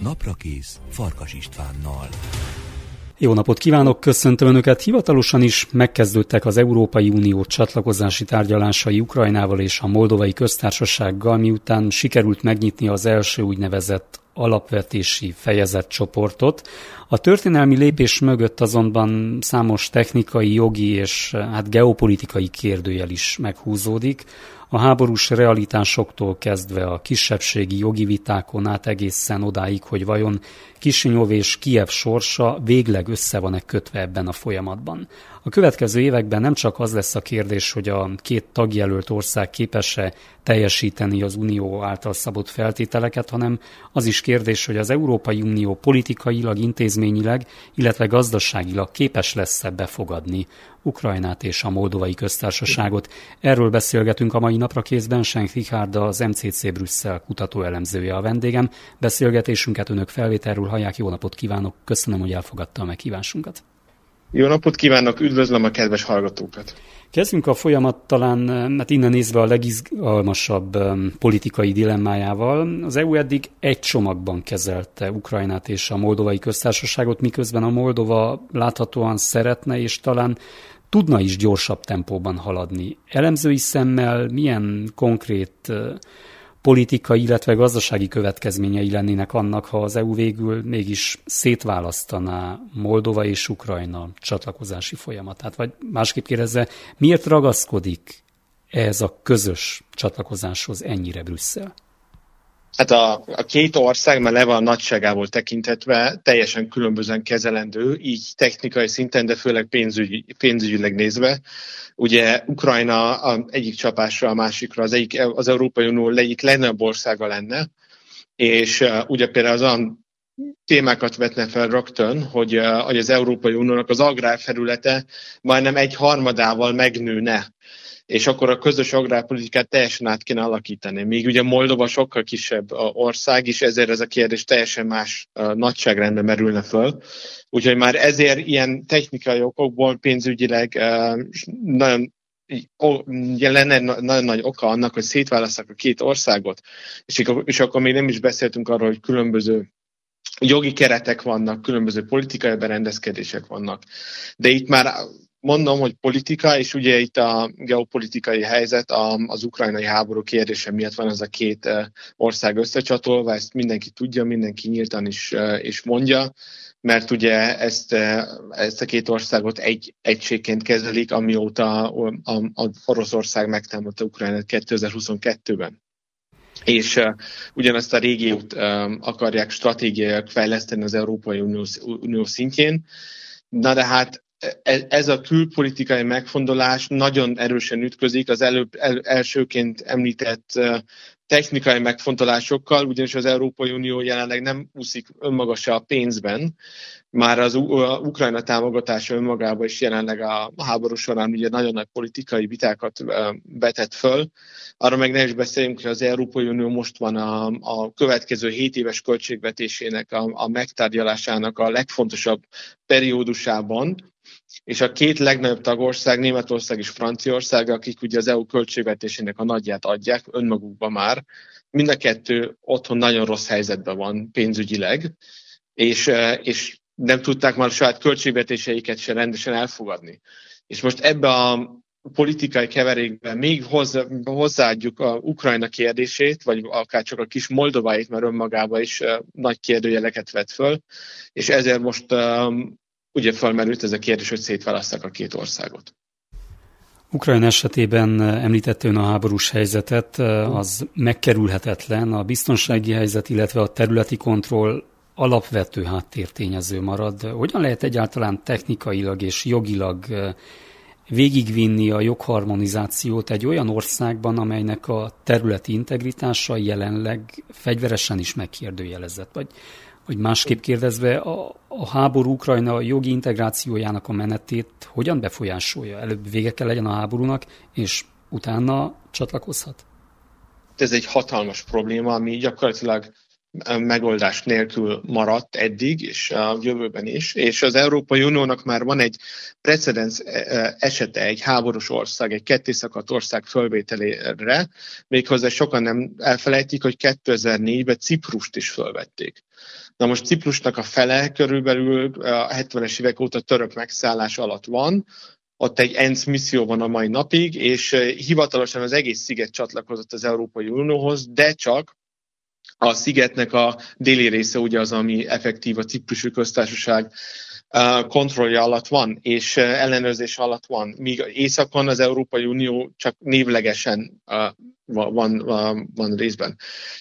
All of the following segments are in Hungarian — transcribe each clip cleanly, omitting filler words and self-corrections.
Naprakész Farkas Istvánnal. Jó napot kívánok, köszöntöm Önöket! Hivatalosan is megkezdődtek az Európai Unió csatlakozási tárgyalásai Ukrajnával és a Moldovai Köztársasággal, miután sikerült megnyitni az első úgynevezett alapvetési fejezetcsoportot. A történelmi lépés mögött azonban számos technikai, jogi és geopolitikai kérdőjel is meghúzódik. A háborús realitásoktól kezdve a kisebbségi jogi vitákon át egészen odáig, hogy vajon Kisinyov és Kijev sorsa végleg össze van-e kötve ebben a folyamatban. A következő években nem csak az lesz a kérdés, hogy a két tagjelölt ország képes-e teljesíteni az Unió által szabott feltételeket, hanem az is kérdés, hogy az Európai Unió politikailag, intézményileg, illetve gazdaságilag képes lesz-e befogadni Ukrajnát és a Moldovai Köztársaságot. Erről beszélgetünk a mai Naprakészben. Schenk Richárd, az MCC Brüsszel kutatóelemzője a vendégem. Beszélgetésünket Önök felvételről hallják. Jó napot kívánok! Köszönöm, hogy elfogadta a meghívásunkat. Jó napot kívánok, üdvözlöm a kedves hallgatókat! Kezdjünk a folyamat talán innen nézve a legizgalmasabb politikai dilemmájával. Az EU eddig egy csomagban kezelte Ukrajnát és a Moldovai Köztársaságot, miközben a Moldova láthatóan szeretne és talán tudna is gyorsabb tempóban haladni. Elemzői szemmel milyen konkrét politikai, illetve gazdasági következményei lennének annak, ha az EU végül mégis szétválasztaná Moldova és Ukrajna csatlakozási folyamatát? Vagy másképp kérdezve, miért ragaszkodik ehhez a közös csatlakozáshoz ennyire Brüsszel? Hát a két ország már leve a nagyságából tekintetve teljesen különbözően kezelendő, így technikai szinten, de főleg pénzügyileg nézve. Ugye Ukrajna egyik csapásra a másikra az Európai Unió egyik legnagyobb országa lenne, és ugye például azon témákat vetne fel rögtön, hogy az Európai Uniónak az agrárfelülete majdnem 1/3 megnőne, és akkor a közös agrárpolitikát teljesen át kéne alakítani. Még ugye Moldova sokkal kisebb ország, és ezért ez a kérdés teljesen más nagyságrendben merülne föl. Úgyhogy már ezért ilyen technikai okokból pénzügyileg nagyon lenne nagyon nagy oka annak, hogy szétválasztak a két országot. És akkor még nem is beszéltünk arról, hogy különböző jogi keretek vannak, különböző politikai berendezkedések vannak. De itt már mondom, hogy politika, és ugye itt a geopolitikai helyzet az ukrajnai háború kérdése miatt van ez a két ország összecsatolva, ezt mindenki tudja, mindenki nyíltan is mondja, mert ugye ezt a két országot egy egységként kezelik, amióta a Oroszország megtámadta Ukrajnát 2022-ben. És ugyanezt a régiót akarják stratégiailag fejleszteni az Európai Unió szintjén. Na de hát ez a külpolitikai megfontolás nagyon erősen ütközik az elsőként említett technikai megfontolásokkal, ugyanis az Európai Unió jelenleg nem úszik önmaga se a pénzben. Már az Ukrajna támogatása önmagában is jelenleg a háború során ugye nagyon nagy politikai vitákat vetett föl. Arra meg ne is beszéljünk, hogy az Európai Unió most van a következő 7 éves költségvetésének a megtárgyalásának a legfontosabb periódusában, és a két legnagyobb tagország, Németország és Franciaország, akik ugye az EU költségvetésének a nagyját adják önmagukban már, mind a kettő otthon nagyon rossz helyzetben van pénzügyileg, és nem tudták már a saját költségvetéseiket se rendesen elfogadni. És most ebbe a politikai keverékben még hozzáadjuk a Ukrajna kérdését, vagy akár csak a kis Moldováit, mert önmagában is nagy kérdőjeleket vet föl, és ezért most ugye felmerült ez a kérdés, hogy szétválaszták a két országot. Ukrajna esetében említette ön a háborús helyzetet, az megkerülhetetlen. A biztonsági helyzet, illetve a területi kontroll alapvető háttértényező marad. Hogyan lehet egyáltalán technikailag és jogilag végigvinni a jogharmonizációt egy olyan országban, amelynek a területi integritása jelenleg fegyveresen is megkérdőjelezett? Vagy másképp kérdezve, a háború Ukrajna jogi integrációjának a menetét hogyan befolyásolja? Előbb vége kell legyen a háborúnak, és utána csatlakozhat? Ez egy hatalmas probléma, ami gyakorlatilag megoldás nélkül maradt eddig, és a jövőben is, és az Európai Uniónak már van egy precedens esete, egy háborús ország, egy kettészakadt ország fölvételére, méghozzá sokan nem elfelejtik, hogy 2004-ben Ciprust is fölvették. Na most Ciprusnak a fele körülbelül a 70-es évek óta török megszállás alatt van, ott egy ENSZ misszió van a mai napig, és hivatalosan az egész sziget csatlakozott az Európai Unióhoz, de csak a szigetnek a déli része ugye az, ami effektív a Ciprusi Köztársaság kontrollja alatt van, és ellenőrzés alatt van. Míg északon az Európai Unió csak névlegesen van részben.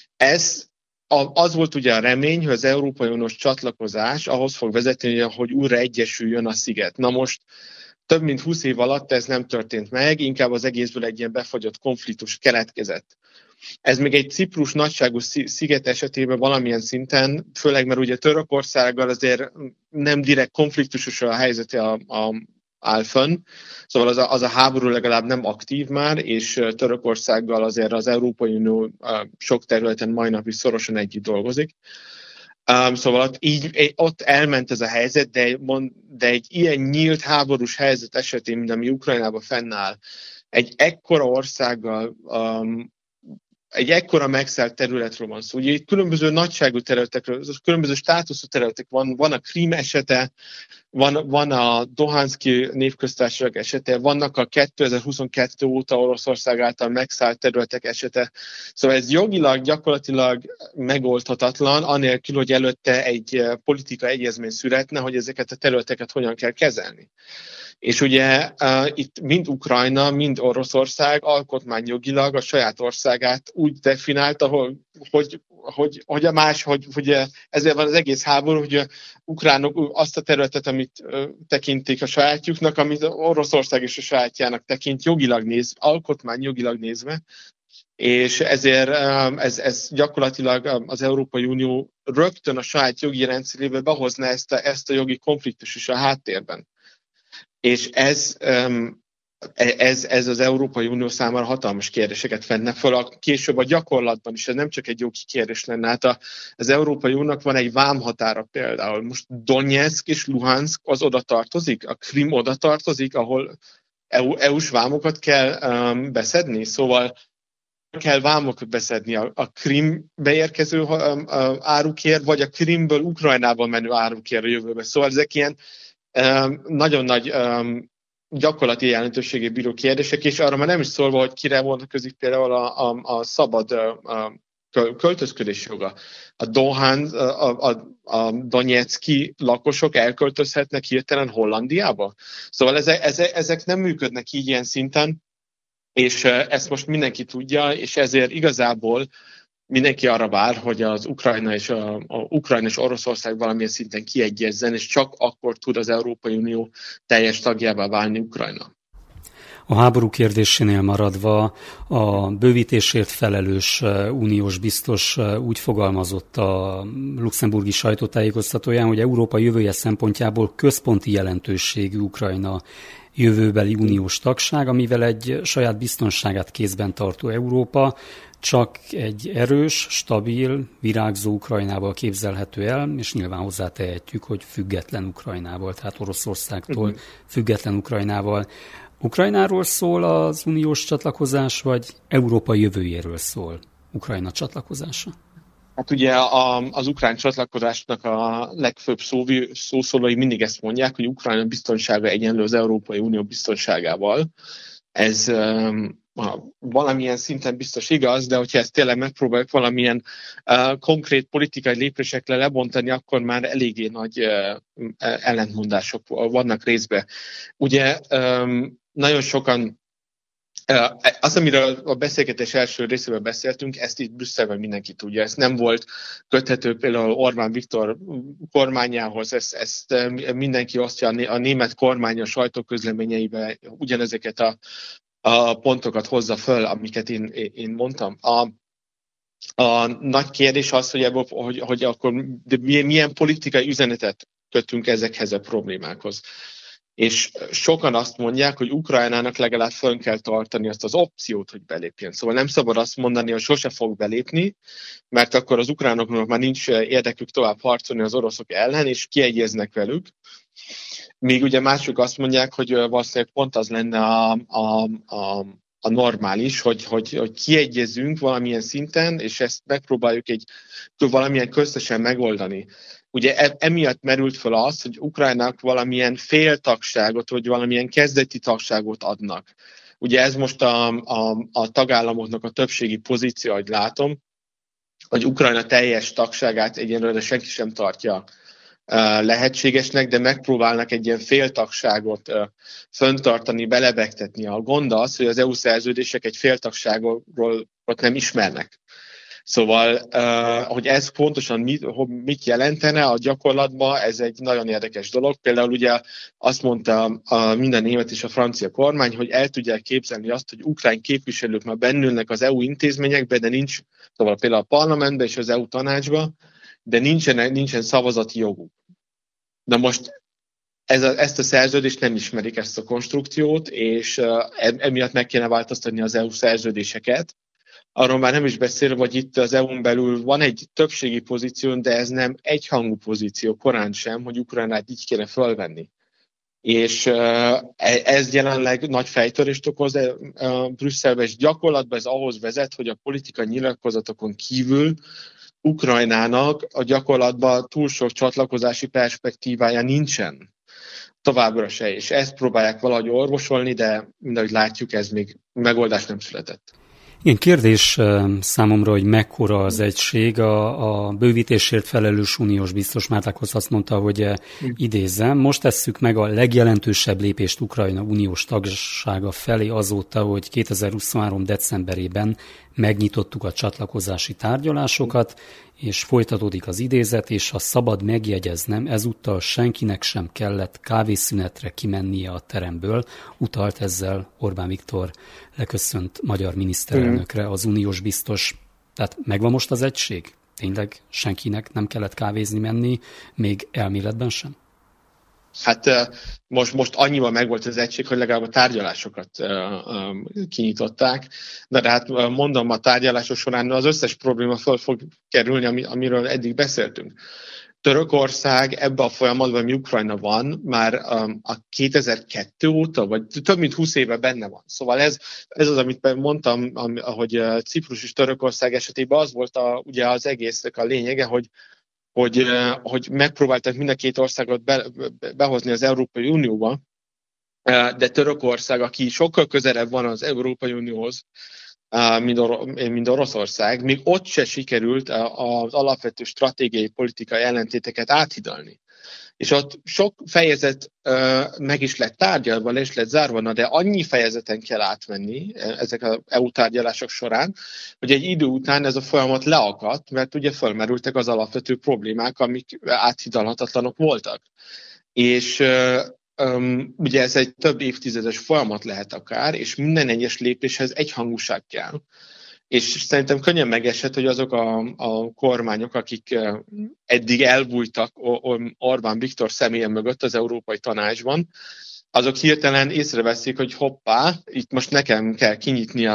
Az volt ugye a remény, hogy az Európai Uniós csatlakozás ahhoz fog vezetni, hogy újra egyesüljön a sziget. Na most több mint 20 év alatt ez nem történt meg, inkább az egészből egy ilyen befagyott konfliktus keletkezett. Ez még egy Ciprus nagyságú sziget esetében valamilyen szinten, főleg mert ugye Törökországgal azért nem direkt konfliktusos a helyzete áll fönn, szóval az a háború legalább nem aktív már, és Törökországgal azért az Európai Unió sok területen mai napig szorosan együtt dolgozik. Szóval ott elment ez a helyzet, de egy ilyen nyílt háborús helyzet esetén, mint ami Ukrajnában fennáll, egy ekkora országgal, egy ekkora megszállt területről van szó. Ugye itt különböző nagyságú területekről, különböző státuszú területek van a Krím esete, van a Dohanszki népköztársaság esete, vannak a 2022 óta Oroszország által megszállt területek esete. Szóval ez jogilag gyakorlatilag megoldhatatlan, anélkül, hogy előtte egy politikai egyezmény születne, hogy ezeket a területeket hogyan kell kezelni. És ugye itt mind Ukrajna, mind Oroszország alkotmányjogilag a saját országát úgy definiálta, hogy ezért van az egész háború, hogy a ukránok azt a területet, amit tekintik a sajátjuknak, amit Oroszország is a sajátjának tekint alkotmányjogilag nézve, és ezért ez gyakorlatilag az Európai Unió rögtön a saját jogi rendszerébe behozna ezt a jogi konfliktus is a háttérben. És ez az Európai Unió számára hatalmas kérdéseket venne fel, később a gyakorlatban is, ez nem csak egy jogi kérdés lenne. Hát az Európai Uniónak van egy vámhatára például. Most Donetsk és Luhansk az oda tartozik, a Krím oda tartozik, ahol EU-s vámokat kell beszedni, szóval kell vámokat beszedni a Krímbe érkező árukért, vagy a Krímből Ukrajnába menő árukért a jövőbe. Szóval ezek ilyen nagyon nagy gyakorlati jelentőségű bíró kérdések, és arra már nem is szólva, hogy kire vonatkozik például a szabad költözködés joga. A Donetszki lakosok elköltözhetnek hirtelen Hollandiába. Szóval ezek nem működnek így ilyen szinten, és ezt most mindenki tudja, és ezért igazából mindenki arra vár, hogy az Ukrajna és Oroszország valamilyen szinten kiegyezzen, és csak akkor tud az Európai Unió teljes tagjává válni Ukrajna. A háború kérdésénél maradva a bővítésért felelős uniós biztos úgy fogalmazott a luxemburgi sajtótájékoztatóján, hogy Európa jövője szempontjából központi jelentőségű Ukrajna jövőbeli uniós tagság, amivel egy saját biztonságát kézben tartó Európa csak egy erős, stabil, virágzó Ukrajnával képzelhető el, és nyilván hozzátehetjük, hogy független Ukrajnával, tehát Oroszországtól független Ukrajnával. Ukrajnáról szól az uniós csatlakozás, vagy Európa jövőjéről szól Ukrajna csatlakozása? Hát ugye az ukrán csatlakozásnak a legfőbb szószólói mindig ezt mondják, hogy Ukrajna biztonsága egyenlő az Európai Unió biztonságával. Ez valamilyen szinten biztos igaz, de hogyha ezt tényleg megpróbáljuk valamilyen konkrét politikai lépésekre lebontani, akkor már eléggé nagy ellentmondások vannak részben. Ugye nagyon sokan az, amiről a beszélgetés első részében beszéltünk, ezt itt Brüsszelben mindenki tudja. Ez nem volt köthető például Orbán Viktor kormányához, ezt mindenki osztja, a német kormány a sajtóközleményeiben ugyanezeket a pontokat hozza föl, amiket én mondtam. A nagy kérdés az, hogy akkor milyen politikai üzenetet kötünk ezekhez a problémákhoz. És sokan azt mondják, hogy Ukrajnának legalább fönn kell tartani azt az opciót, hogy belépjen. Szóval nem szabad azt mondani, hogy sose fog belépni, mert akkor az ukránoknak már nincs érdekük tovább harcolni az oroszok ellen, és kiegyeznek velük. Míg ugye mások azt mondják, hogy valószínűleg pont az lenne a normális, hogy kiegyezünk valamilyen szinten, és ezt megpróbáljuk valamilyen közösen megoldani. Ugye emiatt merült fel az, hogy Ukrajnának valamilyen féltagságot, vagy valamilyen kezdeti tagságot adnak. Ugye ez most a tagállamoknak a többségi pozíció, ahogy látom, hogy Ukrajna teljes tagságát egyenlőre senki sem tartja lehetségesnek, de megpróbálnak egy ilyen féltagságot fenntartani, belebegtetni. A gond az, hogy az EU szerződések egy féltagságról nem ismernek. Szóval, hogy ez pontosan mit jelentene a gyakorlatban, ez egy nagyon érdekes dolog. Például ugye azt mondta minden német és a francia kormány, hogy el tudják képzelni azt, hogy ukrán képviselők már bennülnek az EU intézményekben, de nincs, szóval például a parlamentben és az EU tanácsban, de nincsen szavazati joguk. De most ezt a szerződést nem ismerik, ezt a konstrukciót, és emiatt meg kéne változtatni az EU szerződéseket. Arról már nem is beszélve, hogy itt az EU-n belül van egy többségi pozíció, de ez nem egyhangú pozíció, korán sem, hogy Ukrajnát így kéne fölvenni. És ez jelenleg nagy fejtörést okoz Brüsszelben, és gyakorlatban ez ahhoz vezet, hogy a politikai nyilatkozatokon kívül Ukrajnának a gyakorlatban túl sok csatlakozási perspektívája nincsen. Továbbra se, és ezt próbálják valahogy orvosolni, de mindahogy látjuk, ez még megoldás nem született. Igen, kérdés számomra, hogy mekkora az egység. A bővítésért felelős uniós biztos Mártákhoz azt mondta, hogy idézem, most tesszük meg a legjelentősebb lépést Ukrajna uniós tagsága felé azóta, hogy 2023. decemberében megnyitottuk a csatlakozási tárgyalásokat, és folytatódik az idézet, és ha szabad megjegyeznem, ezúttal senkinek sem kellett kávészünetre kimennie a teremből, utalt ezzel Orbán Viktor leköszönt magyar miniszterelnökre, az uniós biztos. Tehát megvan most az egység? Tényleg senkinek nem kellett kávézni menni, még elméletben sem? Hát most annyival megvolt az egység, hogy legalább a tárgyalásokat kinyitották, de hát mondom, a tárgyalások során az összes probléma föl fog kerülni, amiről eddig beszéltünk. Törökország ebben a folyamatban, ami Ukrajna van, már a 2002 óta, vagy több mint 20 éve benne van. Szóval ez az, amit mondtam, hogy Ciprus és Törökország esetében az volt ugye az egésznek a lényege, hogy megpróbáltak mind a két országot behozni az Európai Unióba, de Törökország, aki sokkal közelebb van az Európai Unióhoz, mint Oroszország, még ott se sikerült az alapvető stratégiai politikai ellentéteket áthidalni. És ott sok fejezet meg is lett tárgyalva, le is lett zárva, de annyi fejezeten kell átmenni ezek az EU tárgyalások során, hogy egy idő után ez a folyamat leakadt, mert ugye fölmerültek az alapvető problémák, amik áthidalhatatlanok voltak. És ugye ez egy több évtizedes folyamat lehet akár, és minden egyes lépéshez egyhangúság kell. És szerintem könnyen megesett, hogy azok a kormányok, akik eddig elbújtak Orbán Viktor személye mögött az Európai Tanácsban, azok hirtelen észreveszik, hogy hoppá, itt most nekem kell kinyitni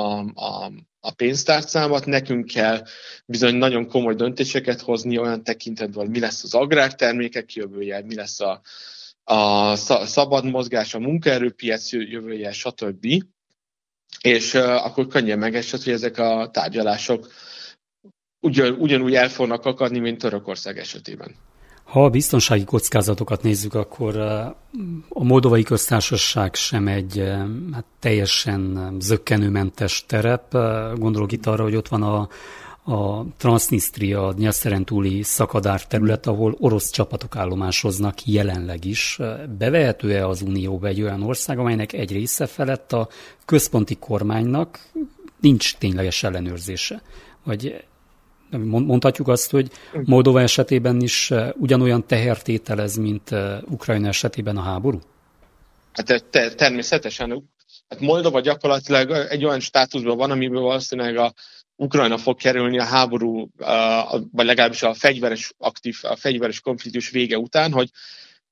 a pénztárcámat, nekünk kell bizony nagyon komoly döntéseket hozni olyan tekintetben, mi lesz az agrártermékek jövője, mi lesz a szabad mozgás, a munkaerőpiac jövője, stb. És akkor könnyen megesett, hogy ezek a tárgyalások ugyanúgy el fognak akadni, mint Törökország esetében. Ha a biztonsági kockázatokat nézzük, akkor a Moldovai Köztársaság sem egy teljesen zökkenőmentes terep. Gondolok itt arra, hogy ott van a Transnistria, a Dnyeszteren túli szakadár terület, ahol orosz csapatok állomásoznak jelenleg is. Bevehető-e az Unióba egy olyan ország, amelynek egy része felett a központi kormánynak nincs tényleges ellenőrzése? Vagy mondhatjuk azt, hogy Moldova esetében is ugyanolyan tehertételez, mint Ukrajna esetében a háború? Hát természetesen. Hát Moldova gyakorlatilag egy olyan státuszban van, amiből valószínűleg Ukrajna fog kerülni a háború, vagy legalábbis a fegyveres konfliktus vége után, hogy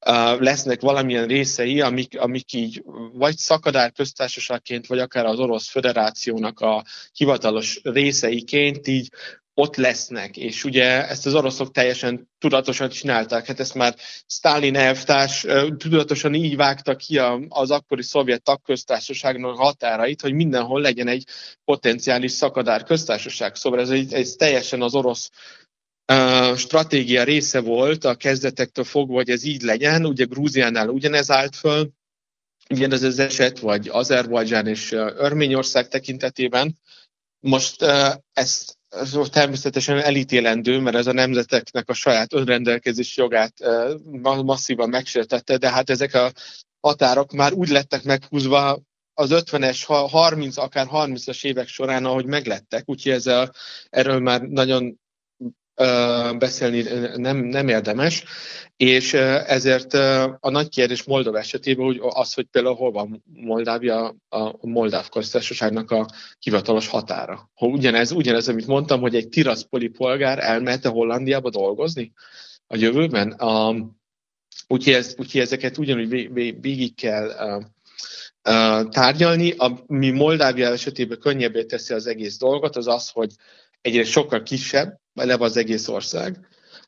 lesznek valamilyen részei, amik így vagy szakadár köztársaságként, vagy akár az Orosz Föderációnak a hivatalos részeiként így ott lesznek, és ugye ezt az oroszok teljesen tudatosan csinálták. Hát ezt már Sztálin elvtárs tudatosan így vágta ki az akkori szovjet tagköztársaságnak határait, hogy mindenhol legyen egy potenciális szakadár köztársaság. Szóval ez teljesen az orosz stratégia része volt a kezdetektől fogva, hogy ez így legyen. Ugye Grúziánál ugyanez állt föl, ugyanez az eset, vagy Azerbajdzsán és Örményország tekintetében. Most ez természetesen elítélendő, mert ez a nemzeteknek a saját önrendelkezés jogát masszívan megsértette, de hát ezek a határok már úgy lettek meghúzva az 50-es, 30, akár 30-as évek során, ahogy meglettek, úgyhogy erről már nagyon beszélni nem érdemes, és ezért a nagy kérdés Moldova esetében hogy az, hogy például hol van Moldávia, a Moldáv köztársaságnak a hivatalos határa. Ugyanez, amit mondtam, hogy egy tiraspoli polgár elmehet Hollandiába dolgozni a jövőben. Úgyhogy ezeket ugyanúgy végig kell tárgyalni. Ami Moldávia esetében könnyebbé teszi az egész dolgot, az az, hogy egyrészt sokkal kisebb, eleve az egész ország.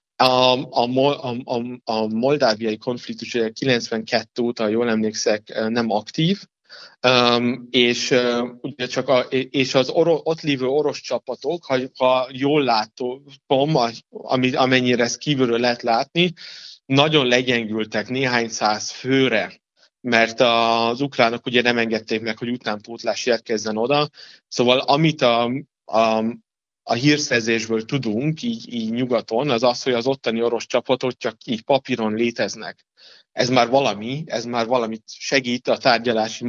A moldáviai konfliktus 92 óta, jól emlékszek, nem aktív, és ugye csak és az ott lévő orosz csapatok, ha jól látom, amennyire ezt kívülről lehet látni, nagyon legyengültek néhány száz főre, mert az ukránok ugye nem engedték meg, hogy utánpótlás érkezzen oda. Szóval amit a hírszerzésből tudunk, így nyugaton, az, hogy az ottani orosz csapatok csak így papíron léteznek. Ez már valamit segít a tárgyalási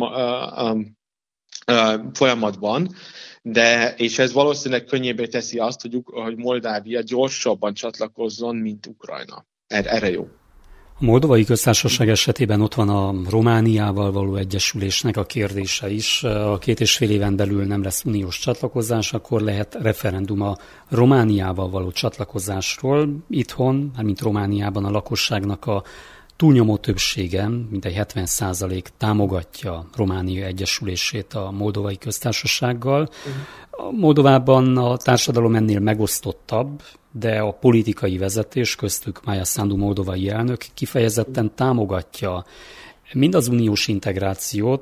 folyamatban, és ez valószínűleg könnyébbé teszi azt, hogy Moldávia gyorsabban csatlakozzon, mint Ukrajna. Erre jó. A Moldovai Köztársaság esetében ott van a Romániával való egyesülésnek a kérdése is. A 2,5 éven belül nem lesz uniós csatlakozás, akkor lehet referendum a Romániával való csatlakozásról. Itthon, mármint Romániában a lakosságnak a túlnyomó többsége, mintegy 70% támogatja Románia egyesülését a Moldovai Köztársasággal. Moldovában a társadalom ennél megosztottabb, de a politikai vezetés, köztük Maia Sandu moldovai elnök kifejezetten támogatja mind az uniós integrációt,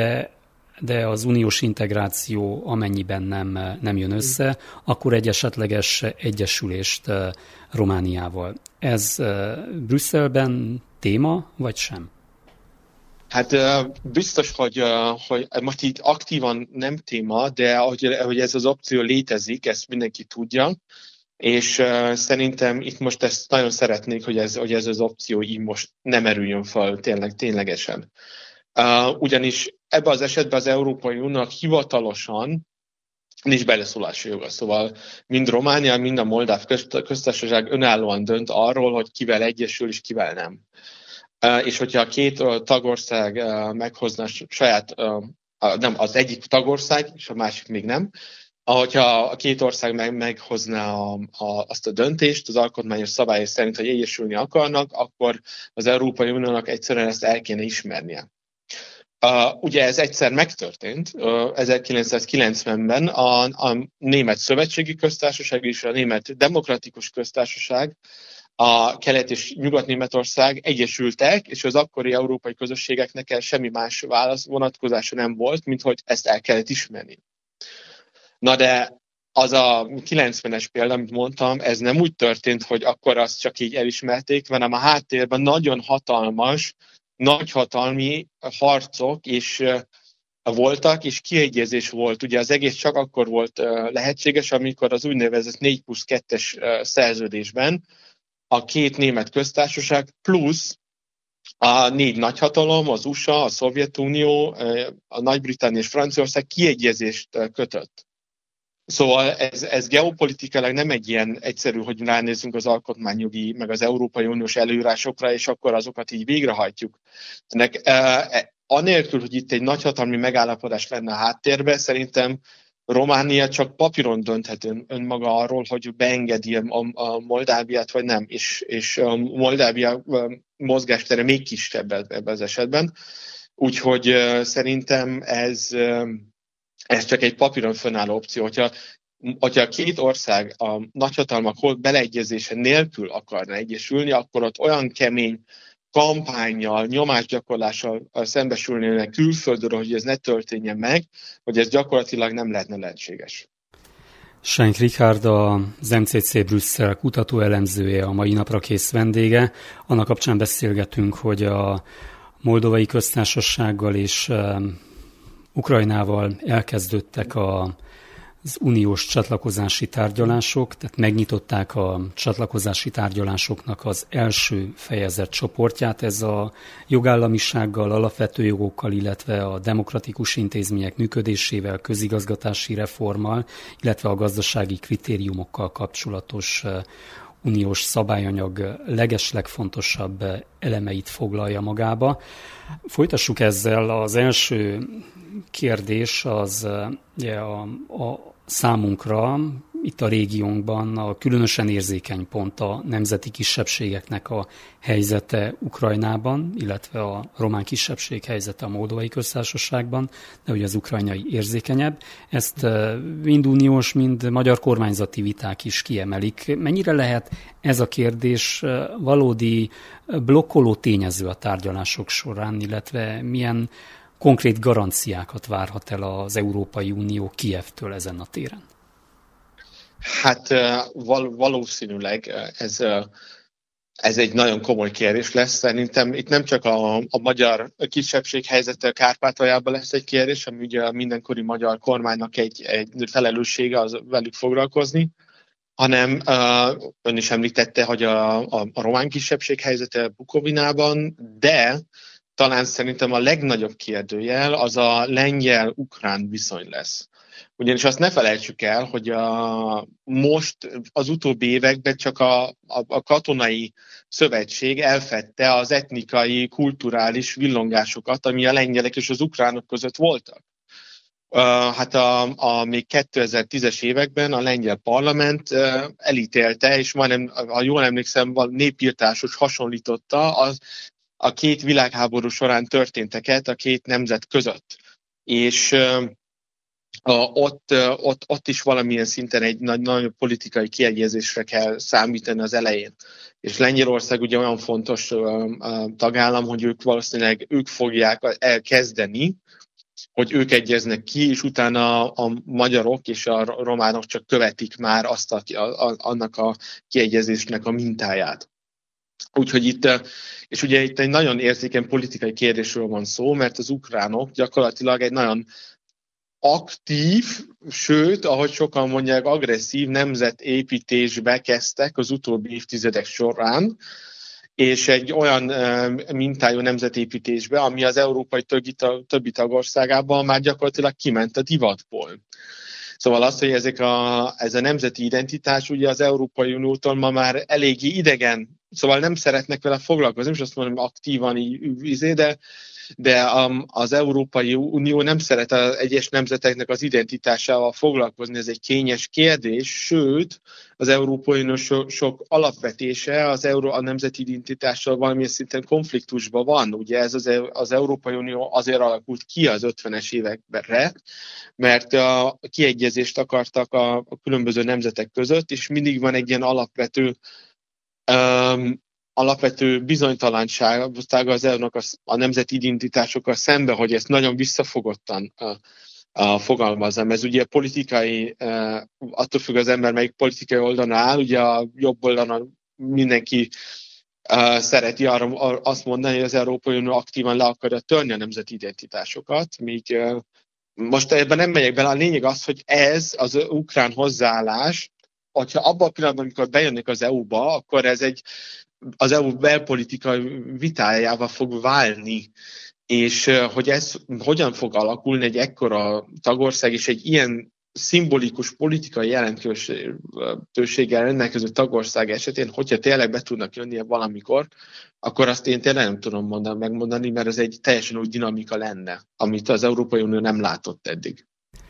de az uniós integráció amennyiben nem jön össze, akkor egy esetleges egyesülést Romániával. Ez Brüsszelben téma, vagy sem? Hát biztos, hogy most így aktívan nem téma, de hogy ez az opció létezik, ezt mindenki tudja, és szerintem itt most ezt nagyon szeretnék, hogy ez az opció így most nem erüljön fel ténylegesen. Ugyanis ebben az esetben az Európai Uniónak hivatalosan nincs beleszólási joga. Szóval mind Románia, mind a Moldáv köztársaság önállóan dönt arról, hogy kivel egyesül és kivel nem. És hogyha a két tagország meghozna saját, nem, az egyik tagország, és a másik még nem, hogyha a két ország meghozná azt a döntést, az alkotmányos szabályok szerint, hogy egyesülni akarnak, akkor az Európai Uniónak egyszerűen ezt el kéne ismernie. Ugye ez egyszer megtörtént, 1990-ben a Német Szövetségi Köztársaság és a Német Demokratikus Köztársaság, a Kelet- és Nyugat-Németország egyesültek, és az akkori európai közösségeknek semmi más vonatkozása nem volt, mint hogy ezt el kellett ismerni. Na de az a 90-es példa, amit mondtam, ez nem úgy történt, hogy akkor azt csak így elismerték, hanem a háttérben nagyon hatalmas, nagyhatalmi harcok és voltak, és kiegyezés volt. Ugye az egész csak akkor volt lehetséges, amikor az úgynevezett 4+2-es szerződésben a két német köztársaság plusz a 4 nagyhatalom, az USA, a Szovjetunió, a Nagy-Britannia és Franciaország kiegyezést kötött. Szóval ez geopolitikailag nem egy ilyen egyszerű, hogy ránézzünk az alkotmányjogi, meg az Európai Uniós előírásokra, és akkor azokat így végrehajtjuk. Anélkül, hogy itt egy nagyhatalmi megállapodás lenne a háttérben, szerintem Románia csak papíron dönthet önmaga arról, hogy beengedi a Moldáviát, vagy nem, és a Moldávia mozgástere még kisebb ebben az esetben. Úgyhogy szerintem ez csak egy papíron fönnálló opció. Hogyha a két ország a nagyhatalmak beleegyezése nélkül akarna egyesülni, akkor ott olyan kemény kampánnyal, nyomásgyakorlással szembesülnének külföldről, hogy ez ne történjen meg, hogy ez gyakorlatilag nem lehetséges. Schenk Richard, az MCC Brüsszel kutatóelemzője, a mai napra kész vendége. Annak kapcsán beszélgetünk, hogy a Moldovai Köztársasággal és Ukrajnával elkezdődtek az uniós csatlakozási tárgyalások, tehát megnyitották a csatlakozási tárgyalásoknak az első fejezet csoportját. Ez a jogállamisággal, alapvető jogokkal, illetve a demokratikus intézmények működésével, közigazgatási reformmal, illetve a gazdasági kritériumokkal kapcsolatos uniós szabályanyag legeslegfontosabb elemeit foglalja magába. Folytassuk ezzel. Az első kérdés az ugye a számunkra itt a régiónkban a különösen érzékeny pont a nemzeti kisebbségeknek a helyzete Ukrajnában, illetve a román kisebbség helyzete a Moldovai Köztársaságban, de ugye az ukrajnai érzékenyebb. Ezt mind uniós, mind magyar kormányzati viták is kiemelik. Mennyire lehet ez a kérdés valódi blokkoló tényező a tárgyalások során, illetve milyen konkrét garanciákat várhat el az Európai Unió Kijevtől ezen a téren? Hát valószínűleg ez egy nagyon komoly kérdés lesz. Szerintem itt nem csak a magyar kisebbség helyzete Kárpátaljában lesz egy kérdés, ami ugye a mindenkori magyar kormánynak egy felelőssége az velük foglalkozni, hanem ön is említette, hogy a román kisebbség helyzete Bukovinában, de talán szerintem a legnagyobb kérdőjel az a lengyel-ukrán viszony lesz. Ugyanis azt ne felejtsük el, hogy most az utóbbi években csak a katonai szövetség elfedte az etnikai, kulturális villongásokat, ami a lengyelek és az ukránok között voltak. Hát még 2010-es években a lengyel parlament elítélte, és majdnem, ha jól emlékszem, népírtásos hasonlította a két világháború során történteket a két nemzet között. És ott is valamilyen szinten egy nagy politikai kiegyezésre kell számítani az elején. És Lengyelország ugye olyan fontos tagállam, hogy ők fogják elkezdeni, hogy ők egyeznek ki, és utána a magyarok és a románok csak követik már annak a kiegyezésnek a mintáját. Úgyhogy itt egy nagyon érzékeny politikai kérdésről van szó, mert az ukránok gyakorlatilag egy nagyon aktív, sőt, ahogy sokan mondják, agresszív nemzetépítésbe kezdtek az utóbbi évtizedek során, és egy olyan mintájú nemzetépítésbe, ami az európai többi tagországában már gyakorlatilag kiment a divatból. Szóval az, hogy ez a nemzeti identitás ugye az Európai Uniótól ma már eléggé idegen, szóval nem szeretnek vele foglalkozni, és azt mondom aktívan de az Európai Unió nem szeret az egyes nemzeteknek az identitásával foglalkozni, ez egy kényes kérdés, sőt, az Európai Unió sok alapvetése a nemzeti identitással valamilyen szinten konfliktusban van. Ugye ez az Európai Unió azért alakult ki az 50-es évekre, mert a kiegyezést akartak a különböző nemzetek között, és mindig van egy ilyen alapvető bizonytalansága az EU-nak a nemzeti identitásokkal szembe, hogy ezt nagyon visszafogottan fogalmazzam. Ez ugye politikai, attól függ az ember, melyik politikai oldalon áll, ugye a jobb oldalon mindenki szereti azt mondani, hogy az Európai Unió aktívan le akarja törni a nemzeti identitásokat, míg most ebben nem megyek bele. A lényeg az, hogy ez az ukrán hozzáállás, hogyha abban a pillanatban, amikor bejönnek az EU-ba, akkor ez az EU belpolitikai vitájával fog válni, és hogy ez hogyan fog alakulni egy ekkora tagország és egy ilyen szimbolikus politikai jelentőséggel rendelkező tagország esetén, hogyha tényleg be tudnak jönni valamikor, akkor azt én tényleg nem tudom megmondani, mert ez egy teljesen új dinamika lenne, amit az Európai Unió nem látott eddig.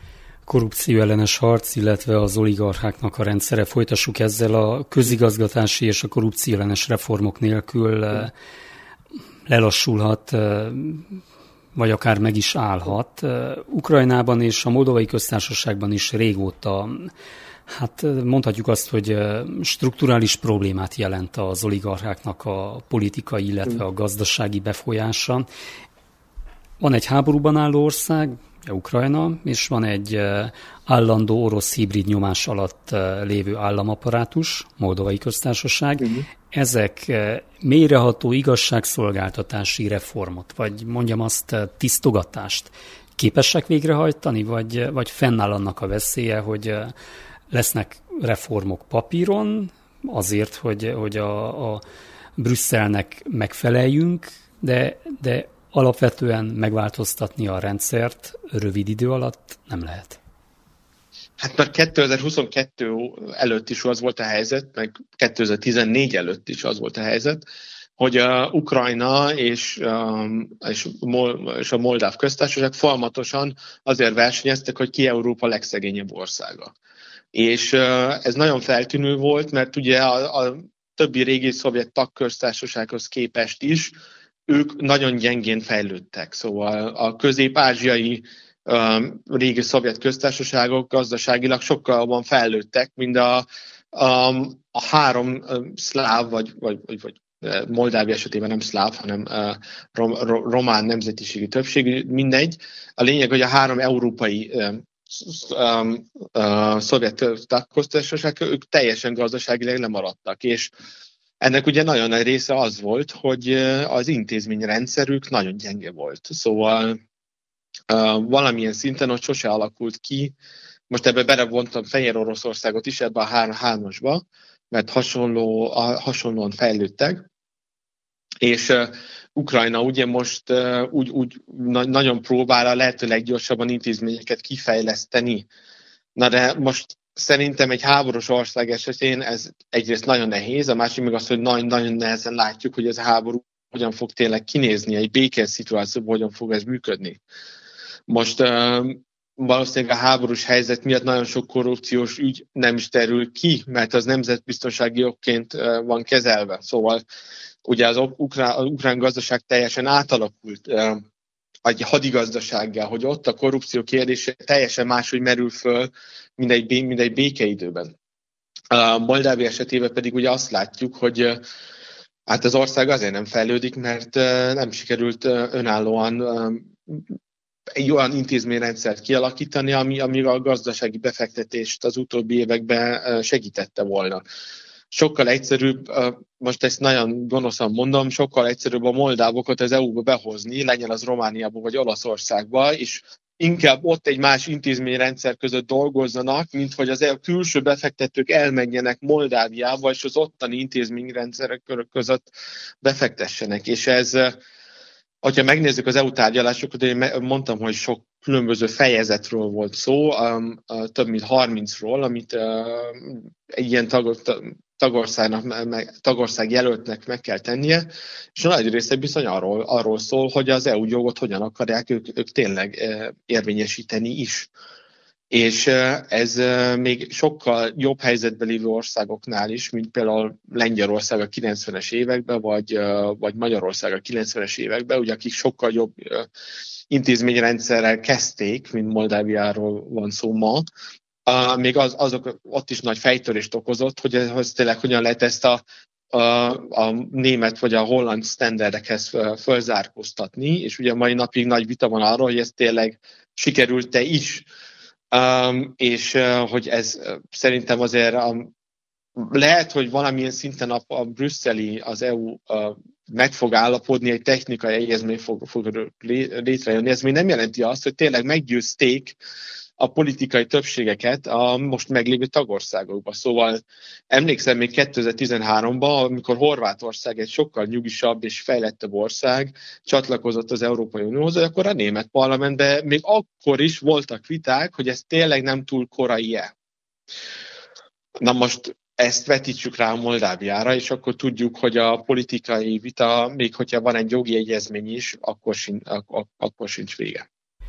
korrupció ellenes harc, illetve az oligarcháknak a rendszere. Folytassuk ezzel. A közigazgatási és a korrupció ellenes reformok nélkül lelassulhat, vagy akár meg is állhat. Ukrajnában és a Moldovai Köztársaságban is régóta, hát mondhatjuk azt, hogy strukturális problémát jelent az oligarcháknak a politikai, illetve a gazdasági befolyása. Van egy háborúban álló ország, Ukrajna, és van egy állandó orosz hibrid nyomás alatt lévő államaparátus, Moldovai Köztársaság. Ezek mélyreható igazságszolgáltatási reformot, vagy mondjam azt, tisztogatást képesek végrehajtani, vagy fennáll annak a veszélye, hogy lesznek reformok papíron azért, hogy a Brüsszelnek megfeleljünk, de alapvetően megváltoztatni a rendszert rövid idő alatt nem lehet. Hát már 2022 előtt is az volt a helyzet, meg 2014 előtt is az volt a helyzet, hogy a Ukrajna és a Moldáv Köztársaság folyamatosan azért versenyeztek, hogy ki Európa legszegényebb országa. És ez nagyon feltűnő volt, mert ugye a többi régi szovjet tagköztársasághoz képest is ők nagyon gyengén fejlődtek. Szóval a közép-ázsiai régi szovjet köztársaságok gazdaságilag sokkal jobban fejlődtek, mint a három szláv, vagy Moldávia esetében nem szláv, hanem román nemzetiségi többség, mindegy. A lényeg, hogy a három európai szovjet tagköztársaság, ők teljesen gazdaságilag lemaradtak, és ennek ugye nagyon nagy része az volt, hogy az intézményrendszerük nagyon gyenge volt. Szóval valamilyen szinten ott sose alakult ki. Most ebbe belevontam Fehér Oroszországot is ebbe a hármasba, mert hasonlóan fejlődtek. És Ukrajna ugye most úgy nagyon próbál a lehető leggyorsabban intézményeket kifejleszteni. Na de most szerintem egy háborús ország esetén ez egyrészt nagyon nehéz, a másik meg az, hogy nagyon nehezen látjuk, hogy ez a háború hogyan fog tényleg kinézni, egy békés szituációban hogyan fog ez működni. Most valószínűleg a háborús helyzet miatt nagyon sok korrupciós ügy nem is terül ki, mert az nemzetbiztonsági jogként van kezelve. Szóval ugye az ukrán gazdaság teljesen átalakult egy hadigazdasággá, hogy ott a korrupció kérdése teljesen máshogy merül föl, mint egy békeidőben. A Moldávia esetében pedig ugye azt látjuk, hogy hát az ország azért nem fejlődik, mert nem sikerült önállóan egy olyan intézményrendszert kialakítani, ami a gazdasági befektetést az utóbbi években segítette volna. Sokkal egyszerűbb, most ezt nagyon gonoszan mondom, sokkal egyszerűbb a moldávokat az EU-ba behozni, legyen az Romániába vagy Olaszországba, és inkább ott egy más intézményrendszer között dolgozzanak, mint hogy az külső befektetők elmenjenek Moldáviába, és az ottani intézményrendszerek között befektessenek. És ez, hogyha megnézzük az EU tárgyalásokat, én mondtam, hogy sok különböző fejezetről volt szó, több mint 30-ról, amit egy ilyen tagország jelöltnek meg kell tennie, és a nagy része bizony arról szól, hogy az EU jogot hogyan akarják ők tényleg érvényesíteni is. És ez még sokkal jobb helyzetben lévő országoknál is, mint például Lengyelország a 90-es években, vagy Magyarország a 90-es években, ugye akik sokkal jobb intézményrendszerrel kezdték, mint Moldáviáról van szó ma, még azok ott is nagy fejtörést okozott, hogy ez tényleg hogyan lehet ezt a német vagy a holland sztenderdekhez fölzárkóztatni, és ugye mai napig nagy vita van arról, hogy ez tényleg sikerült-e is, és hogy ez szerintem azért lehet, hogy valamilyen szinten a brüsszeli, az EU meg fog állapodni, egy technikai egyezmény fog létrejönni. Ez még nem jelenti azt, hogy tényleg meggyőzték a politikai többségeket a most meglévő tagországokba. Szóval emlékszem még 2013-ban, amikor Horvátország egy sokkal nyugisabb és fejlettebb ország csatlakozott az Európai Unióhoz, akkor a német parlamentben még akkor is voltak viták, hogy ez tényleg nem túl korai-e. Na most ezt vetítsük rá a Moldáviára, és akkor tudjuk, hogy a politikai vita, még hogyha van egy jogi egyezmény is, akkor sincs vége.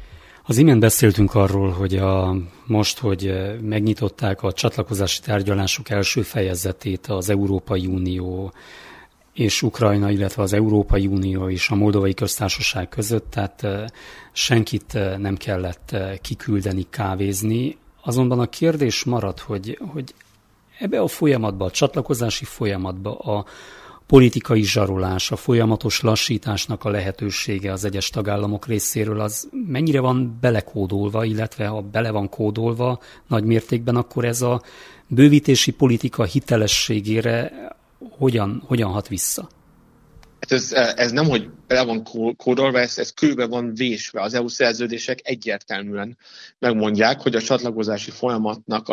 Az imént beszéltünk arról, hogy most, hogy megnyitották a csatlakozási tárgyalások első fejezetét az Európai Unió és Ukrajna, illetve az Európai Unió és a Moldovai Köztársaság között, tehát senkit nem kellett kiküldeni, kávézni. Azonban a kérdés marad, hogy ebbe a folyamatba, a csatlakozási folyamatba a politikai zsarolás, a folyamatos lassításnak a lehetősége az egyes tagállamok részéről, az mennyire van belekódolva, illetve ha bele van kódolva nagy mértékben, akkor ez a bővítési politika hitelességére hogyan hat vissza? Ez nem, hogy bele van kódolva, ez kőbe van vésve. Az EU szerződések egyértelműen megmondják, hogy a csatlakozási folyamatnak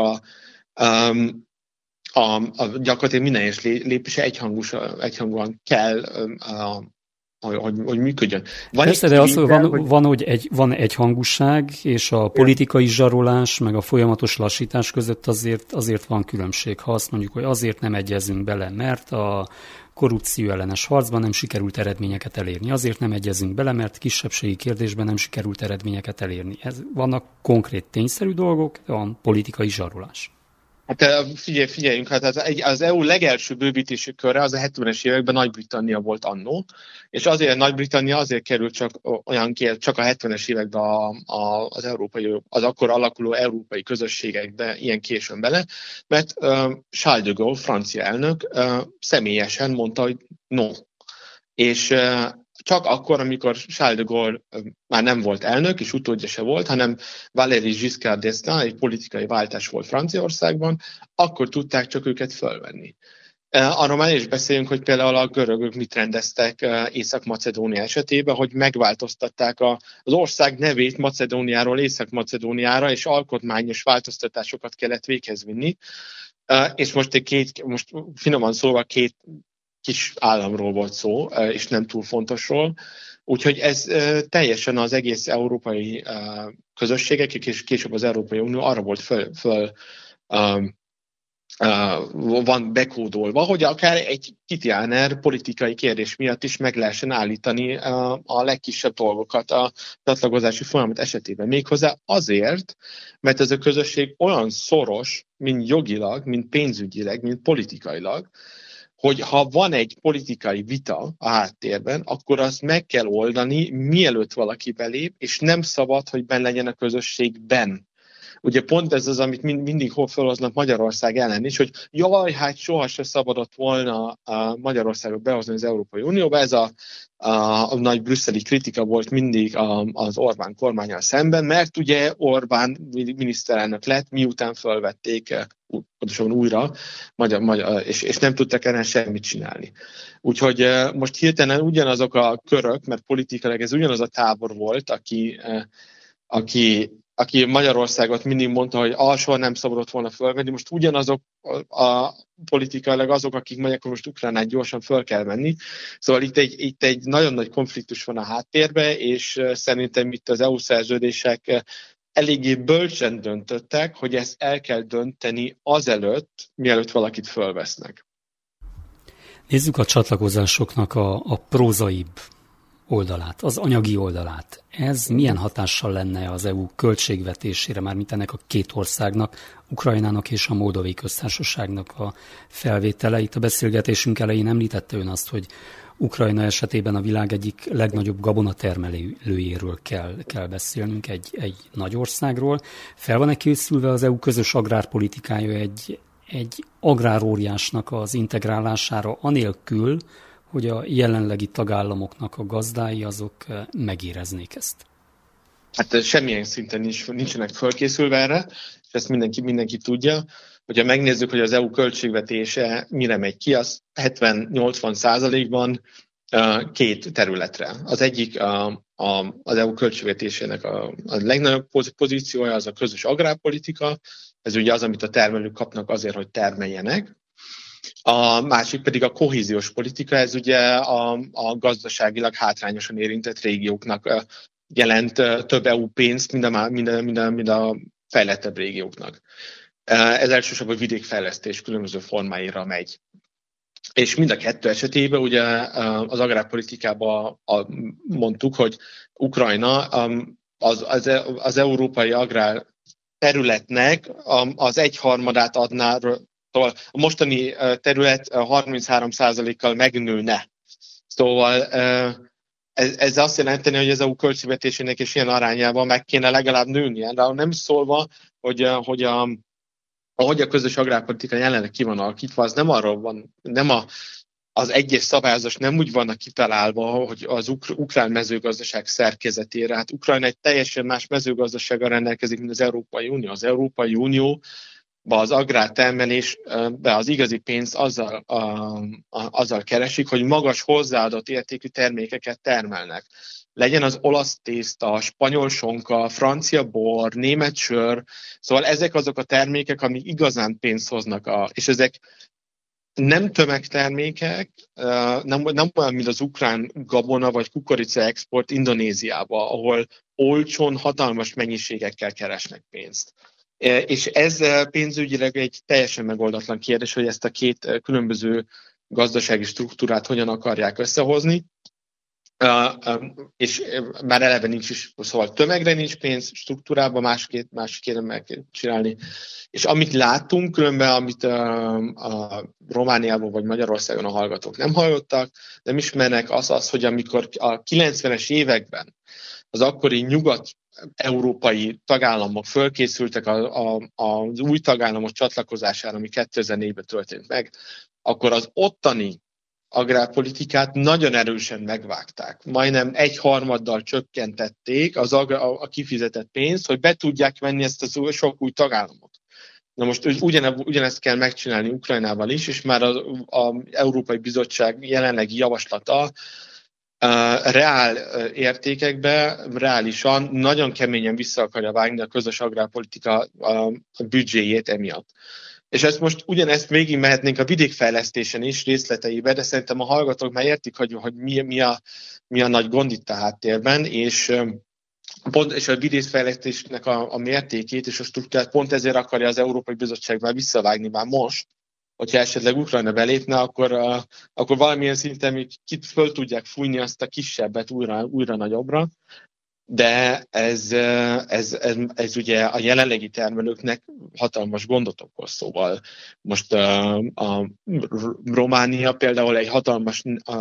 gyakorlatilag minden egyes lépése egyhangúan kell, hogy működjön. Persze, de az, van egyhangúság, és a politikai zsarolás, meg a folyamatos lassítás között azért van különbség. Ha azt mondjuk, hogy azért nem egyezünk bele, mert a korrupció ellenes harcban nem sikerült eredményeket elérni. Azért nem egyezünk bele, mert kisebbségi kérdésben nem sikerült eredményeket elérni. Vannak konkrét tényszerű dolgok, van politikai zsarolás. Hát figyeljünk, hát az EU legelső bővítési körre az a 70-es években Nagy-Britannia volt annó, és azért Nagy-Britannia azért került csak a 70-es években az akkor alakuló európai közösségekbe ilyen későn bele, mert Charles de Gaulle, francia elnök személyesen mondta, hogy no. És csak akkor, amikor Charles de Gaulle már nem volt elnök, és utódja se volt, hanem Valéry Giscard d'Estaing, egy politikai váltás volt Franciaországban, akkor tudták csak őket fölvenni. Arról már is beszéljünk, hogy például a görögök mit rendeztek Észak-Macedónia esetében, hogy megváltoztatták az ország nevét Macedóniáról Észak-Macedóniára, és alkotmányos változtatásokat kellett véghez vinni. És most finoman szólva két kis államról volt szó, és nem túl fontosról. Úgyhogy ez teljesen az egész európai közösségek, és később az Európai Unió arra volt van bekódolva, hogy akár egy Kitjáner politikai kérdés miatt is meg lehessen állítani a legkisebb dolgokat a csatlakozási folyamat esetében. Méghozzá azért, mert ez a közösség olyan szoros, mind jogilag, mind pénzügyileg, mind politikailag, hogy ha van egy politikai vita a háttérben, akkor azt meg kell oldani, mielőtt valaki belép, és nem szabad, hogy benne legyen a közösségben. Ugye pont ez az, amit mindig felhoznak Magyarország ellen is, hogy jaj, hát sohasem szabadott volna Magyarországot behozni az Európai Unióba. Ez a nagy brüsszeli kritika volt mindig az Orbán kormánnyal szemben, mert ugye Orbán miniszterelnök lett, miután felvették pontosan újra, és nem tudtak ellen semmit csinálni. Úgyhogy most hirtelen ugyanazok a körök, mert politikailag ez ugyanaz a tábor volt, aki Magyarországot mindig mondta, hogy soha nem szabadott volna fölvenni, most ugyanazok politikailag azok, akik mondják, hogy most Ukránát gyorsan föl kell venni. Szóval itt egy nagyon nagy konfliktus van a háttérben, és szerintem itt az EU szerződések eléggé bölcsen döntöttek, hogy ezt el kell dönteni azelőtt, mielőtt valakit fölvesznek. Nézzük a csatlakozásoknak a prózaibb oldalát, az anyagi oldalát. Ez milyen hatással lenne az EU költségvetésére, mármint ennek a két országnak, Ukrajnának és a Moldovai Köztársaságnak a felvétele? Itt a beszélgetésünk elején említette ön azt, hogy Ukrajna esetében a világ egyik legnagyobb gabonatermelőjéről kell beszélnünk, egy nagy országról. Fel van-e készülve az EU közös agrárpolitikája egy agráróriásnak az integrálására, anélkül, hogy a jelenlegi tagállamoknak a gazdái azok megéreznék ezt? Hát semmilyen szinten nincsenek fölkészülve erre, és ezt mindenki tudja. Hogyha megnézzük, hogy az EU költségvetése mire megy ki, az 70-80%-ban két területre. Az egyik az EU költségvetésének a legnagyobb pozíciója, az a közös agrárpolitika. Ez ugye az, amit a termelők kapnak azért, hogy termeljenek. A másik pedig a kohéziós politika, ez ugye a gazdaságilag hátrányosan érintett régióknak jelent több EU pénzt, mind a fejlettebb régióknak. Ez elsősorban a vidékfejlesztés különböző formáira megy. És mind a kettő esetében ugye az agrárpolitikában mondtuk, hogy Ukrajna az európai agrár területnek az egyharmadát adná, szóval a mostani terület 33%-kal megnőne. Szóval ez azt jelenteni, hogy az EU költségvetésének is ilyen arányában meg kéne legalább nőnie. De nem szólva, hogy ahogy a közös agrárpolitika jelenleg ki van alakítva, az nem arról van, az egyes szabályozás nem úgy vannak kitalálva, hogy az ukrán mezőgazdaság szerkezetére. Hát Ukrajna egy teljesen más mezőgazdasággal rendelkezik, mint az Európai Unió. Az Európai Unióban az agrártermelésbe az igazi pénzt azzal keresik, hogy magas hozzáadott értékű termékeket termelnek. Legyen az olasz tészta, spanyol sonka, francia bor, német sör, szóval ezek azok a termékek, amik igazán pénzt hoznak, és ezek nem tömegtermékek, nem olyan, mint az ukrán gabona vagy kukorica export Indonéziába, ahol olcsón, hatalmas mennyiségekkel keresnek pénzt. És ez pénzügyileg egy teljesen megoldatlan kérdés, hogy ezt a két különböző gazdasági struktúrát hogyan akarják összehozni. És már eleve nincs is, szóval tömegre nincs pénz, struktúrában másképp meg csinálni. És amit látunk, különben, amit a Romániában vagy Magyarországon a hallgatók nem hallottak, nem ismernek, az, hogy amikor a 90-es években az akkori nyugat-európai tagállamok fölkészültek az új tagállamok csatlakozására, ami 2004-ben történt meg, akkor az ottani agrárpolitikát nagyon erősen megvágták. Majdnem 1/3 csökkentették a kifizetett pénzt, hogy be tudják venni ezt a sok új tagállamot. Na most ugyanezt kell megcsinálni Ukrajnával is, és már az Európai Bizottság jelenlegi javaslata reál értékekbe, reálisan, nagyon keményen vissza akarja vágni a közös agrárpolitika a büdzséjét emiatt. És ezt ugyanezt végig mehetnénk a vidékfejlesztésen is részleteibe, de szerintem a hallgatók már értik, hogy mi a nagy gond itt a háttérben, és a vidékfejlesztésnek a mértékét és a struktúrát pont ezért akarja az Európai Bizottság már visszavágni már most, hogyha esetleg Ukrajna belépne, akkor valamilyen szinten még föl tudják fújni azt a kisebbet újra nagyobbra. De ez ugye a jelenlegi termelőknek hatalmas gondot okoz. Szóval most a Románia például egy hatalmas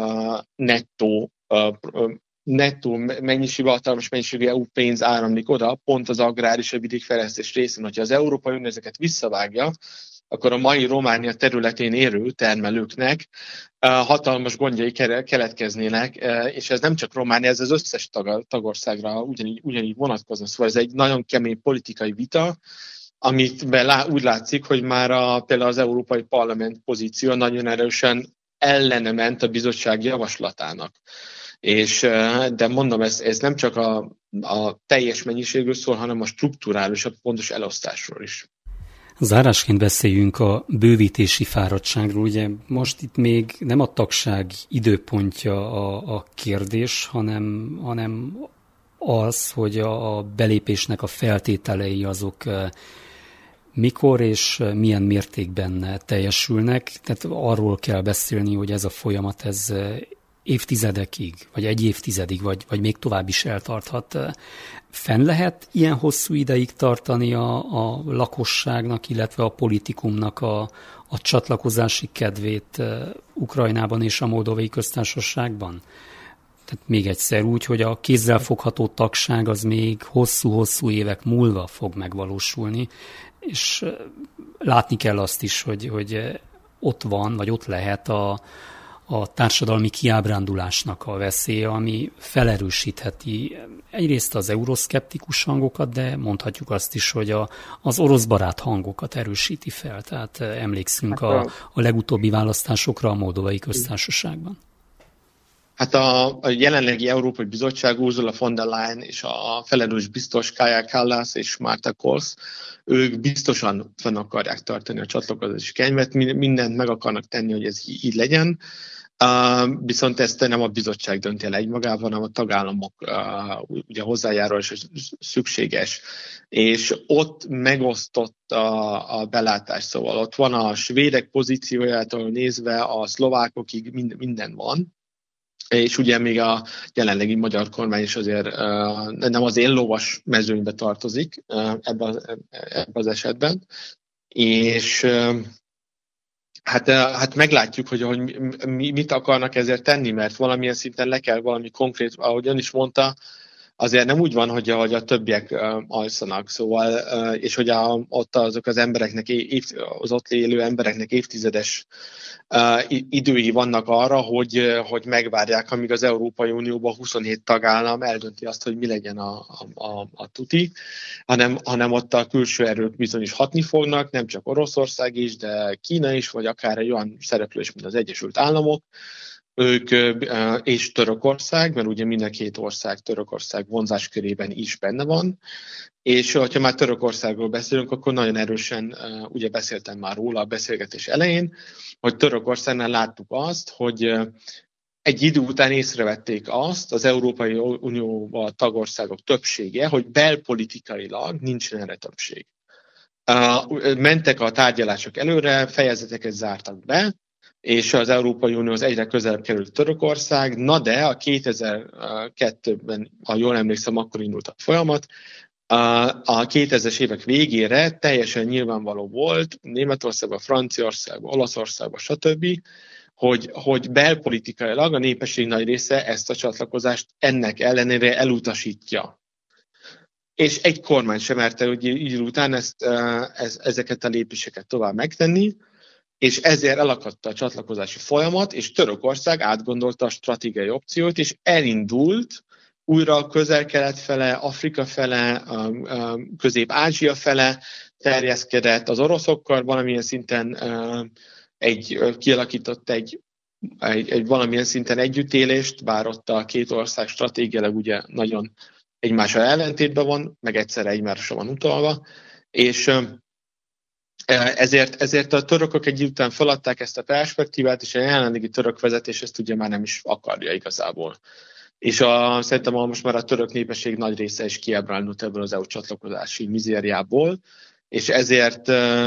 nettó mennyiségű, hatalmas mennyiségű EU pénz áramlik oda, pont az agrár és a vidékfejlesztés részén. Hogyha az Európai Unió ezeket visszavágja, akkor a mai Románia területén érő termelőknek hatalmas gondjai keletkeznének, és ez nem csak Románia, ez az összes tagországra ugyanígy vonatkozna. Szóval ez egy nagyon kemény politikai vita, amit úgy látszik, hogy már például az Európai Parlament pozíció nagyon erősen ellene ment a bizottság javaslatának. De mondom, ez nem csak a teljes mennyiségről szól, hanem a strukturális, a pontos elosztásról is. Zárásként beszéljünk a bővítési fáradtságról. Ugye most itt még nem a tagság időpontja a kérdés, hanem az, hogy a belépésnek a feltételei azok mikor és milyen mértékben teljesülnek. Tehát arról kell beszélni, hogy ez a folyamat ez évtizedekig, vagy egy évtizedig, vagy még tovább is eltarthat. Fenn lehet ilyen hosszú ideig tartani a lakosságnak, illetve a politikumnak a csatlakozási kedvét Ukrajnában és a Moldovai Köztársaságban? Tehát még egyszer úgy, hogy a kézzelfogható tagság az még hosszú-hosszú évek múlva fog megvalósulni, és látni kell azt is, hogy ott van, vagy ott lehet a társadalmi kiábrándulásnak a veszélye, ami felerősítheti egyrészt az euroszkeptikus hangokat, de mondhatjuk azt is, hogy az oroszbarát hangokat erősíti fel. Tehát emlékszünk a legutóbbi választásokra a Moldovai Köztársaságban. Hát a jelenlegi Európai Bizottság, Ursula von der Leyen és a felelős biztos Kaja Kallas és Marta Kos, ők biztosan fenn akarják tartani a csatlakozási kegyvet, mindent meg akarnak tenni, hogy ez így legyen. Viszont ezt nem a bizottság dönti el egymagában, hanem a tagállamok ugye hozzájárulás szükséges. És ott megosztott a belátás, szóval ott van a svédek pozíciójától nézve, a szlovákokig minden van. És ugye még a jelenlegi magyar kormány is azért nem az éllovas mezőnybe tartozik ebben az esetben. És hát meglátjuk, hogy mit akarnak ezért tenni, mert valamilyen szinten le kell valami konkrét, ahogy ön is mondta, azért nem úgy van, hogy a többiek alszanak, szóval, és hogy ott azok az embereknek, az ott élő embereknek évtizedes idői vannak arra, hogy megvárják, amíg az Európai Unióban 27 tagállam eldönti azt, hogy mi legyen a tuti, hanem ott a külső erők bizony is hatni fognak, nem csak Oroszország is, de Kína is, vagy akár egy olyan szereplő is, mint az Egyesült Államok, ők és Törökország, mert ugye mind a két ország Törökország vonzáskörében is benne van, és ha már Törökországról beszélünk, akkor nagyon erősen, ugye beszéltem már róla a beszélgetés elején, hogy Törökországnál láttuk azt, hogy egy idő után észrevették azt az Európai Unióban tagországok többsége, hogy belpolitikailag nincsen erre többség. Mentek a tárgyalások előre, fejezeteket zártak be, és az Európai Unióhoz egyre közelebb került Törökország, na de a 2002-ben, ha jól emlékszem, akkor indult a folyamat, a 2000-es évek végére teljesen nyilvánvaló volt Németországban, Franciaországban, Olaszországban, stb., hogy belpolitikailag a népesség nagy része ezt a csatlakozást ennek ellenére elutasítja. És egy kormány sem merte így után ezeket a lépéseket tovább megtenni, és ezért elakadt a csatlakozási folyamat, és Törökország átgondolta a stratégiai opciót, és elindult újra a Közel-Kelet fele, Afrika fele, Közép-Ázsia fele terjeszkedett, az oroszokkal valamilyen szinten kialakított egy valamilyen szinten együttélést, bár ott a két ország stratégiailag ugye nagyon egymással ellentétben van, meg egyszerre egymásra van utalva, és ezért a törökök egy után feladták ezt a perspektívát, és a jelenlegi török vezetés ezt ugye már nem is akarja igazából. És szerintem most már a török népesség nagy része is kiábrándult ebből az EU csatlakozási mizériából, és ezért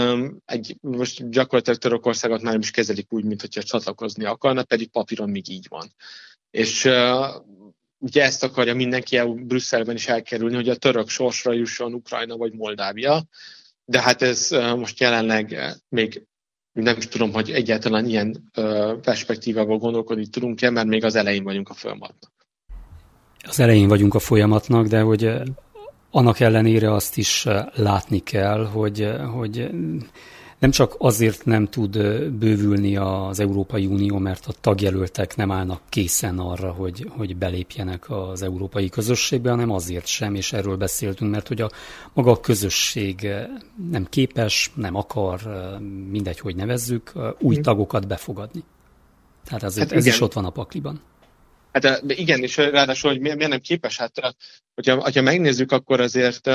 most gyakorlatilag Törökországot már nem is kezelik úgy, mint hogyha csatlakozni akarna, pedig papíron még így van. És ugye ezt akarja mindenki Brüsszelben is elkerülni, hogy a török sorsra jusson Ukrajna vagy Moldávia, de hát ez most jelenleg még nem is tudom, hogy egyáltalán ilyen perspektívával gondolkodni tudunk-e, mert még az elején vagyunk a folyamatnak. Az elején vagyunk a folyamatnak, de hogy annak ellenére azt is látni kell, hogy nem csak azért nem tud bővülni az Európai Unió, mert a tagjelöltek nem állnak készen arra, hogy belépjenek az európai közösségbe, hanem azért sem, és erről beszéltünk, mert hogy maga a közösség nem képes, nem akar, mindegy, hogy nevezzük, új tagokat befogadni. Tehát azért ez is ott van a pakliban. Hát igen, és ráadásul, hogy miért nem képes? Hát, hogyha megnézzük, akkor azért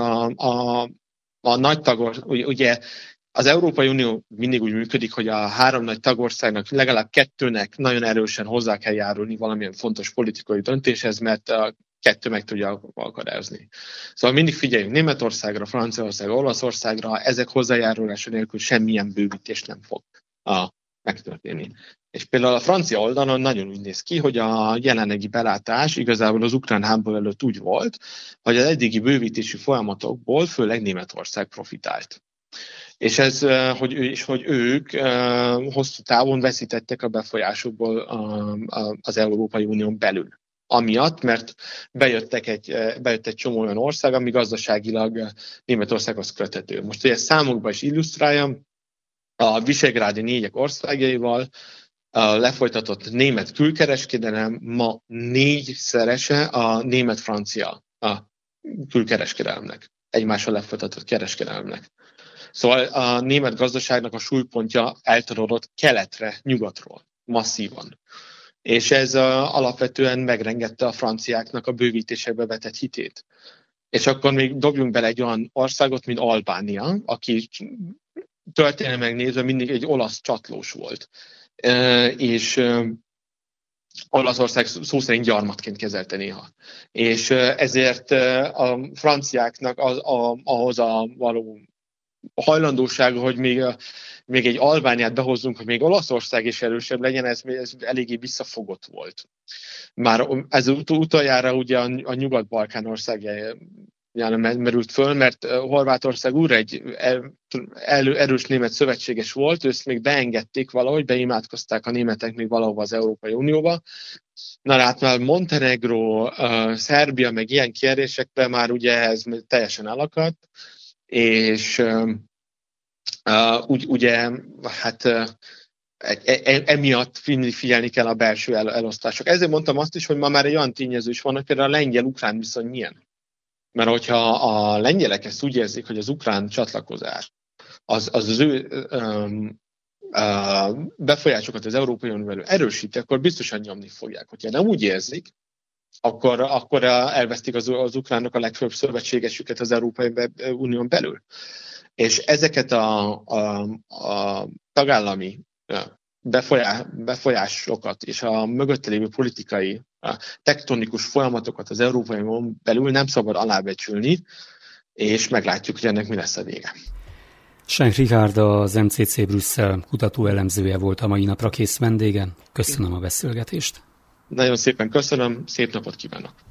a nagy tagország, ugye az Európai Unió mindig úgy működik, hogy a 3 nagy tagországnak legalább 2-nek nagyon erősen hozzá kell járulni valamilyen fontos politikai döntéshez, mert a 2 meg tudja akadályozni. Szóval mindig figyeljünk Németországra, Franciaországra, Olaszországra, ezek hozzájárulása nélkül semmilyen bővítés nem fog megtörténni. És például a francia oldalon nagyon úgy néz ki, hogy a jelenlegi belátás igazából az ukrán háború előtt úgy volt, hogy az eddigi bővítési folyamatokból főleg Németország profitált. És hogy ők hosszú távon veszítettek a befolyásukból az Európai Unión belül. Amiatt, mert bejött egy csomó olyan ország, ami gazdaságilag Németországhoz köthető. Most, hogy ezt számokban is illusztráljam, a visegrádi 4 országaival lefolytatott német külkereskedelem ma 4-szerese a német-francia külkereskedelemnek, egymással lefolytatott kereskedelemnek. Szóval a német gazdaságnak a súlypontja eltolódott keletre, nyugatról, masszívan. És ez alapvetően megrengette a franciáknak a bővítésekbe vetett hitét. És akkor még dobjunk bele egy olyan országot, mint Albánia, aki történelmileg nézve mindig egy olasz csatlós volt. És Olaszország szó szerint gyarmatként kezelte néha. És ezért a franciáknak ahhoz a való hajlandósága, hogy még egy Albániát behozzunk, hogy még Olaszország is erősebb legyen, ez eléggé visszafogott volt. Már ez utoljára ugye a Nyugat-Balkán országjai merült föl, mert Horvátország újra egy erős német szövetséges volt, őt még beengedték valahogy, beimádkozták a németek még valahova az Európai Unióba. Na hát már Montenegró, Szerbia, meg ilyen kérdésekben már ugye ez teljesen elakadt, és ugye hát emiatt figyelni kell a belső elosztások. Ezért mondtam azt is, hogy ma már egy olyan tényező is van, hogy például a lengyel-ukrán viszony milyen. Mert hogyha a lengyelek ezt úgy érzik, hogy az ukrán csatlakozás az ő befolyásokat az Európai Unióban erősíti, akkor biztosan nyomni fogják. Hogyha nem úgy érzik, akkor elvesztik az ukránok a legfőbb szövetségesüket az Európai Unión belül. És ezeket a tagállami befolyásokat és a mögötte lévő politikai tektonikus folyamatokat az Európai Unión belül nem szabad alábecsülni, és meglátjuk, hogy ennek mi lesz a vége. Schenk Richárd, az MCC Brüsszel kutatóelemzője volt a mai napra kész vendége. Köszönöm a beszélgetést. Nagyon szépen köszönöm, szép napot kívánok!